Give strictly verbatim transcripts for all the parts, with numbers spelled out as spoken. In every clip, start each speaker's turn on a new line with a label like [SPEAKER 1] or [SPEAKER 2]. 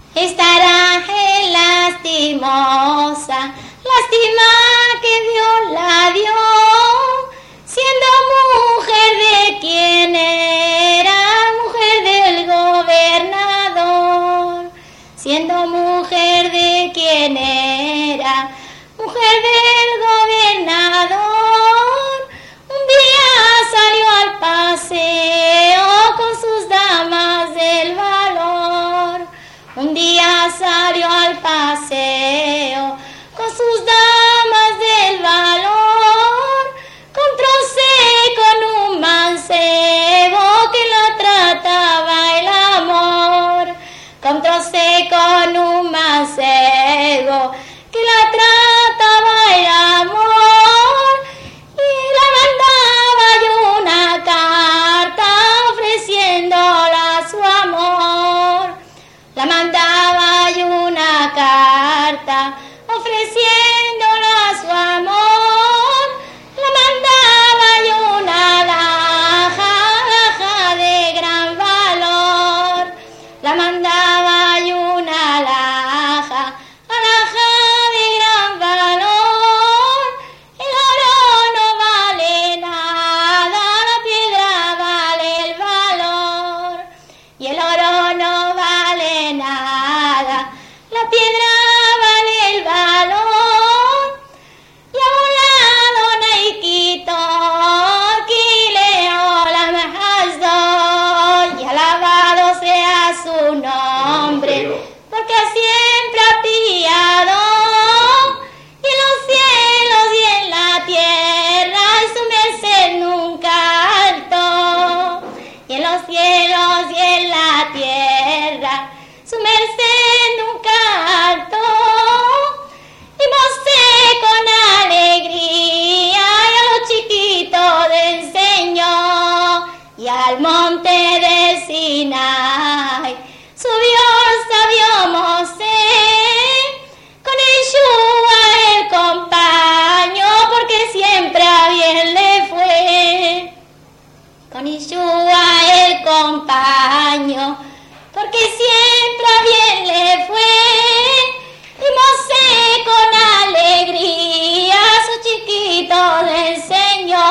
[SPEAKER 1] estará en lastimosa, lástima que Dios la dio, siendo mujer de quien era, mujer del gobernador, siendo mujer de quien era, mujer del gobernador, un día salió al paseo con sus damas del valor, un día salió al paseo con sus damas del valor, encontróse con un mancebo que la trataba el amor, encontróse con un mancebo que la trataba el amor, y la mandaba yo una carta ofreciéndola su amor, la mandaba yo una carta ofreciéndola su amor, la mandaba yo una alhaja, alhaja de gran valor, la mandaba yo una alhaja, alhaja de gran valor, el oro no vale nada, la piedra vale el valor, y el oro no vale nada, la piedra vale el valor, y a un lado Naikito, Quileo, la Mahasdo, y alabado sea su nombre, porque siempre ha pillado, y en los cielos y en la tierra, y su merced nunca alto, y en los cielos y en la tierra, su merced nunca alto, y Mosé con alegría, y a los chiquitos le enseñó, y al monte de Sinai subió el sabio Mosé, con Yeshua el compañero, porque siempre a bien le fue, con Yeshua el compañero, porque siempre a bien le fue, y Mosé con alegría a su chiquito le enseñó,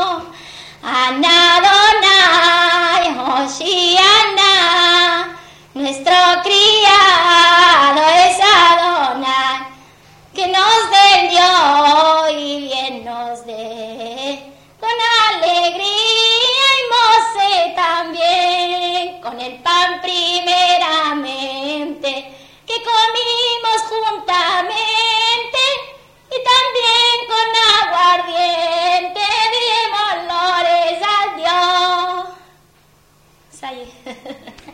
[SPEAKER 1] Ana Adonai, Hoshiana, nuestro criado es Adonai, que nos dé Dios y bien nos dé, con alegría, y Mosé también, con el pan primeramente, que comimos juntamente, y también con aguardiente, dimos lores a Dios. Ahí.